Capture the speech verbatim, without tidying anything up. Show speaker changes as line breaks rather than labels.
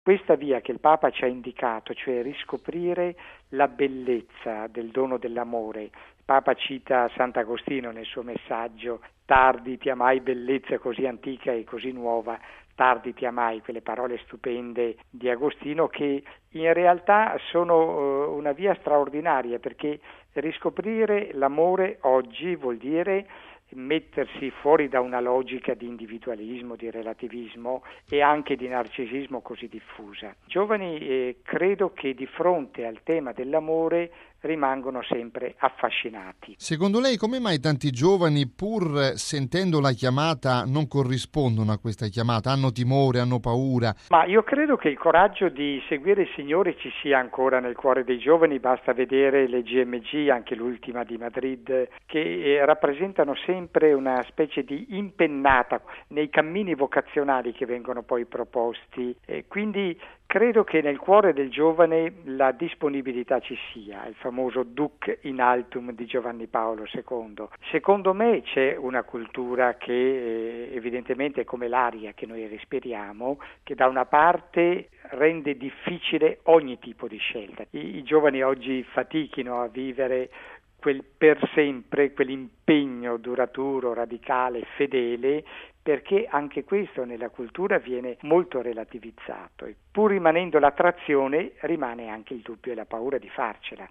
Questa via che il Papa ci ha indicato, cioè riscoprire la bellezza del dono dell'amore. Il Papa cita Sant'Agostino nel suo messaggio: tardi ti amai, bellezza così antica e così nuova, tardi ti amai, quelle parole stupende di Agostino che in realtà sono uh, una via straordinaria, perché riscoprire l'amore oggi vuol dire mettersi fuori da una logica di individualismo, di relativismo e anche di narcisismo così diffusa. I giovani eh, credo che di fronte al tema dell'amore rimangono sempre affascinati.
Secondo lei come mai tanti giovani, pur sentendo la chiamata, non corrispondono a questa chiamata? Hanno timore, hanno paura?
Ma io credo che il coraggio di seguire il Signore ci sia ancora nel cuore dei giovani, basta vedere le G M G, anche l'ultima di Madrid, che eh, rappresentano sempre una specie di impennata nei cammini vocazionali che vengono poi proposti. E quindi credo che nel cuore del giovane la disponibilità ci sia, il famoso Duc in altum di Giovanni Paolo secondo. Secondo me c'è una cultura che eh, evidentemente è come l'aria che noi respiriamo, che da una parte rende difficile ogni tipo di scelta. I, i giovani oggi fatichino a vivere quel per sempre, quell'impegno duraturo, radicale, fedele, perché anche questo nella cultura viene molto relativizzato e pur rimanendo l'attrazione rimane anche il dubbio e la paura di farcela.